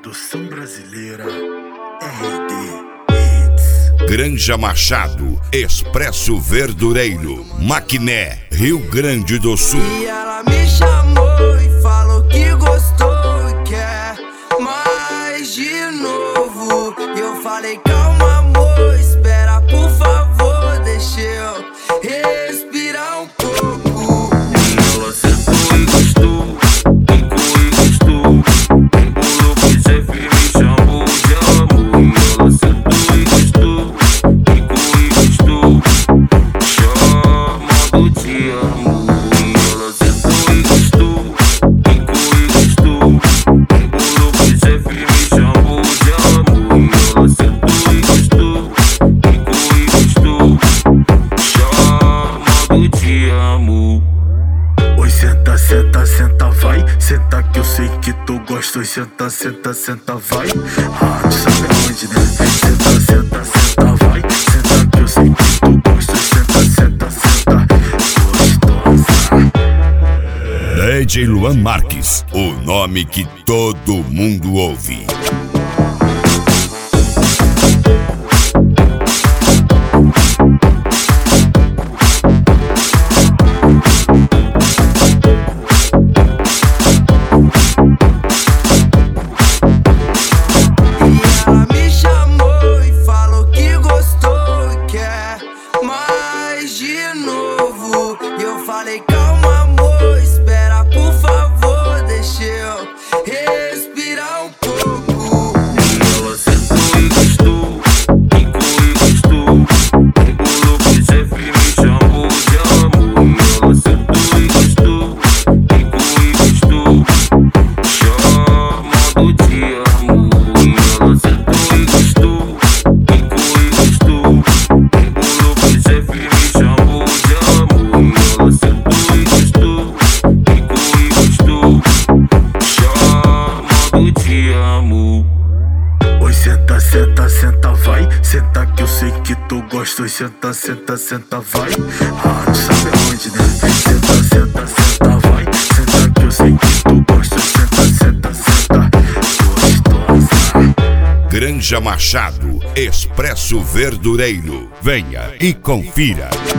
Produção brasileira RD Hits. Granja Machado, Expresso Verdureiro, Maquiné, Rio Grande do Sul. E ela me chamou e falou que gostou e quer mais de novo. E eu falei, calma amor, espera por favor, deixa eu respirar um pouco. E ela sentou e gostou, ficou e gostou. Embolou que Zé me chamou de amor. E ela sentou e gostou, ficou e gostou, chamando de amor. E ela sentou e gostou, ficou e gostou. Embolou que Zé me chamou de amor. E ela sentou e gostou, ficou e gostou, chamando de amor. Oi, senta, senta, senta, vai. Senta que eu sei que tu gosta. Oi, senta, senta, senta, vai. Ah, tu sabe aonde, né? Senta, senta, senta, vai. Senta que eu sei que tu gosta. Senta, senta, senta, gostosa. DJ Luan Marques, o nome que todo mundo ouve. E ela me chamou e falou que gostou e quer mais de novo. E eu falei, calma amor, espera por favor, deixa eu respirar um pouco. E ela sentou e gostou, ficou e gostou. Embolou que Zé me chamou de amor. E ela sentou e gostou, ficou e gostou, chamando de amor. E ela sentou e gostou, ficou e gostou. Embolou que Zé me chamou de amor. E ela sentou e gostou, ficou e gostou, chamando de amor. Oi, senta, senta, senta, vai. Senta que eu sei que tu gosta. Oi, senta, senta, senta, vai. Ah, tu sabe aonde, né? Senta, senta, senta, vai. Senta que eu sei que tu gosta. Senta, senta, senta, gostosa. Granja Machado, Expresso Verdureiro. Venha e confira.